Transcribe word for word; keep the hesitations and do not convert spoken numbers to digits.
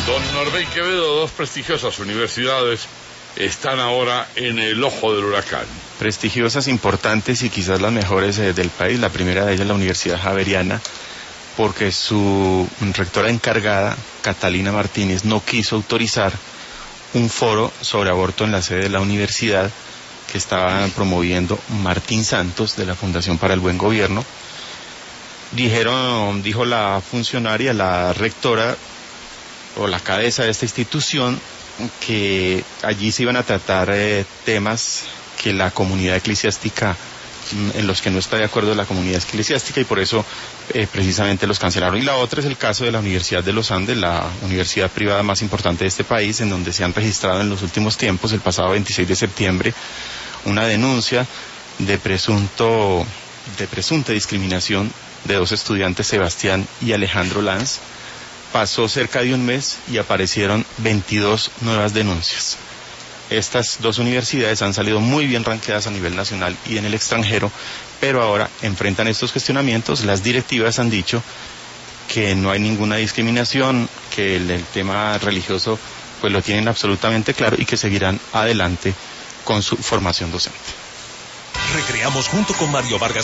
Don Norbey Quevedo, dos prestigiosas universidades están ahora en el ojo del huracán. Prestigiosas, importantes y quizás las mejores eh, del país. La primera de ellas es la Universidad Javeriana, porque su rectora encargada, Catalina Martínez, no quiso autorizar un foro sobre aborto en la sede de la universidad que estaba promoviendo Martín Santos, de la Fundación para el Buen Gobierno. Dijeron, dijo la funcionaria, la rectora o la cabeza de esta institución, que allí se iban a tratar eh, temas que la comunidad eclesiástica, en los que no está de acuerdo la comunidad eclesiástica, y por eso eh, precisamente los cancelaron. Y la otra es el caso de la Universidad de los Andes, la universidad privada más importante de este país, en donde se han registrado en los últimos tiempos, el pasado veintiséis de septiembre, una denuncia de presunto, de presunta discriminación de dos estudiantes, Sebastián y Alejandro Lanz. Pasó cerca de un mes y aparecieron veintidós nuevas denuncias. Estas dos universidades han salido muy bien ranqueadas a nivel nacional y en el extranjero, pero ahora enfrentan estos cuestionamientos. Las directivas han dicho que no hay ninguna discriminación, que el, el tema religioso pues lo tienen absolutamente claro y que seguirán adelante con su formación docente. Recreamos junto con Mario Vargas